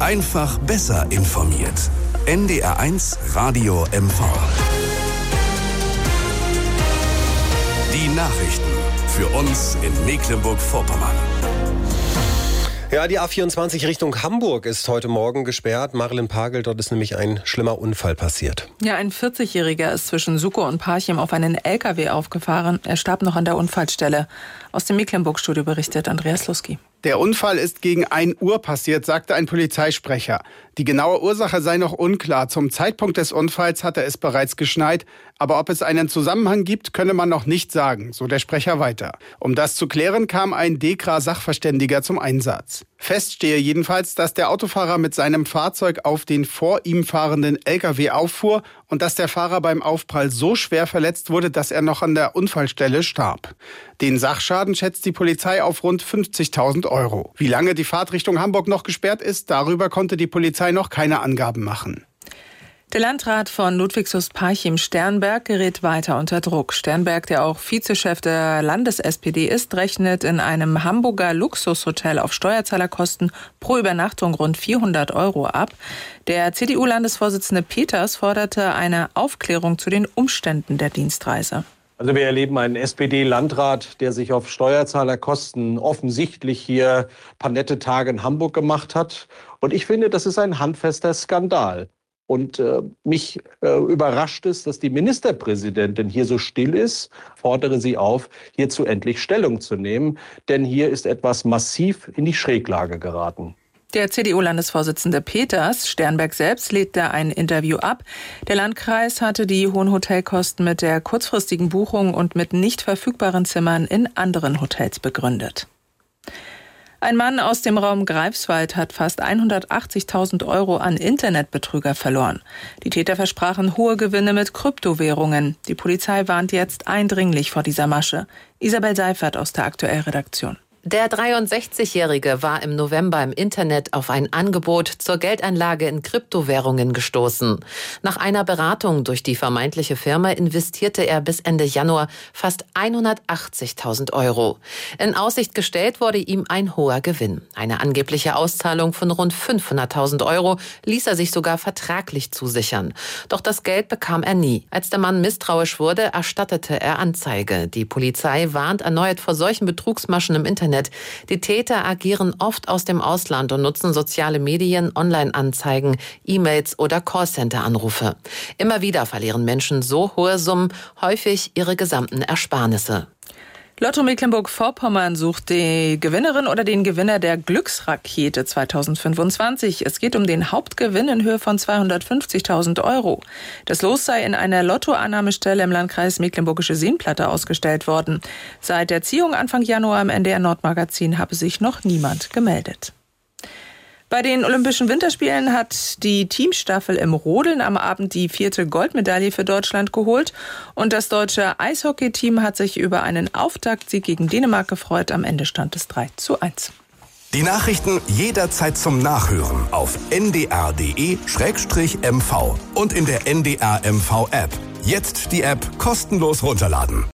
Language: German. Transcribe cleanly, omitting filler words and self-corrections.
Einfach besser informiert. NDR1 Radio MV. Die Nachrichten für uns in Mecklenburg-Vorpommern. Ja, die A24 Richtung Hamburg ist heute Morgen gesperrt. Marilyn Pagel, dort ist nämlich ein schlimmer Unfall passiert. Ja, ein 40-Jähriger ist zwischen Suckow und Parchim auf einen LKW aufgefahren. Er starb noch an der Unfallstelle. Aus dem Mecklenburg-Studio berichtet Andreas Luski. Der Unfall ist gegen 1 Uhr passiert, sagte ein Polizeisprecher. Die genaue Ursache sei noch unklar. Zum Zeitpunkt des Unfalls hatte es bereits geschneit. Aber ob es einen Zusammenhang gibt, könne man noch nicht sagen, so der Sprecher weiter. Um das zu klären, kam ein DEKRA-Sachverständiger zum Einsatz. Fest stehe jedenfalls, dass der Autofahrer mit seinem Fahrzeug auf den vor ihm fahrenden LKW auffuhr und dass der Fahrer beim Aufprall so schwer verletzt wurde, dass er noch an der Unfallstelle starb. Den Sachschaden schätzt die Polizei auf rund 50.000 Euro. Wie lange die Fahrt Richtung Hamburg noch gesperrt ist, darüber konnte die Polizei noch keine Angaben machen. Der Landrat von Ludwigslust-Parchim, Sternberg, gerät weiter unter Druck. Sternberg, der auch Vizechef der Landes-SPD ist, rechnet in einem Hamburger Luxushotel auf Steuerzahlerkosten pro Übernachtung rund 400 Euro ab. Der CDU-Landesvorsitzende Peters forderte eine Aufklärung zu den Umständen der Dienstreise. Also wir erleben einen SPD-Landrat, der sich auf Steuerzahlerkosten offensichtlich hier ein paar nette Tage in Hamburg gemacht hat. Und ich finde, das ist ein handfester Skandal. Und mich überrascht es, dass die Ministerpräsidentin hier so still ist. Fordere sie auf, hierzu endlich Stellung zu nehmen. Denn hier ist etwas massiv in die Schräglage geraten. Der CDU-Landesvorsitzende Peters, Sternberg selbst, lehnt da ein Interview ab. Der Landkreis hatte die hohen Hotelkosten mit der kurzfristigen Buchung und mit nicht verfügbaren Zimmern in anderen Hotels begründet. Ein Mann aus dem Raum Greifswald hat fast 180.000 Euro an Internetbetrüger verloren. Die Täter versprachen hohe Gewinne mit Kryptowährungen. Die Polizei warnt jetzt eindringlich vor dieser Masche. Isabel Seifert aus der Aktuell-Redaktion. Der 63-Jährige war im November im Internet auf ein Angebot zur Geldanlage in Kryptowährungen gestoßen. Nach einer Beratung durch die vermeintliche Firma investierte er bis Ende Januar fast 180.000 Euro. In Aussicht gestellt wurde ihm ein hoher Gewinn. Eine angebliche Auszahlung von rund 500.000 Euro ließ er sich sogar vertraglich zusichern. Doch das Geld bekam er nie. Als der Mann misstrauisch wurde, erstattete er Anzeige. Die Polizei warnt erneut vor solchen Betrugsmaschen im Internet. Die Täter agieren oft aus dem Ausland und nutzen soziale Medien, Online-Anzeigen, E-Mails oder Callcenter-Anrufe. Immer wieder verlieren Menschen so hohe Summen, häufig ihre gesamten Ersparnisse. Lotto Mecklenburg-Vorpommern sucht die Gewinnerin oder den Gewinner der Glücksrakete 2025. Es geht um den Hauptgewinn in Höhe von 250.000 Euro. Das Los sei in einer Lottoannahmestelle im Landkreis Mecklenburgische Seenplatte ausgestellt worden. Seit der Ziehung Anfang Januar im NDR Nordmagazin habe sich noch niemand gemeldet. Bei den Olympischen Winterspielen hat die Teamstaffel im Rodeln am Abend die 4. Goldmedaille für Deutschland geholt. Und das deutsche Eishockey-Team hat sich über einen Auftaktsieg gegen Dänemark gefreut. Am Ende stand es 3:1. Die Nachrichten jederzeit zum Nachhören auf ndr.de/mv und in der NDR MV App. Jetzt die App kostenlos runterladen.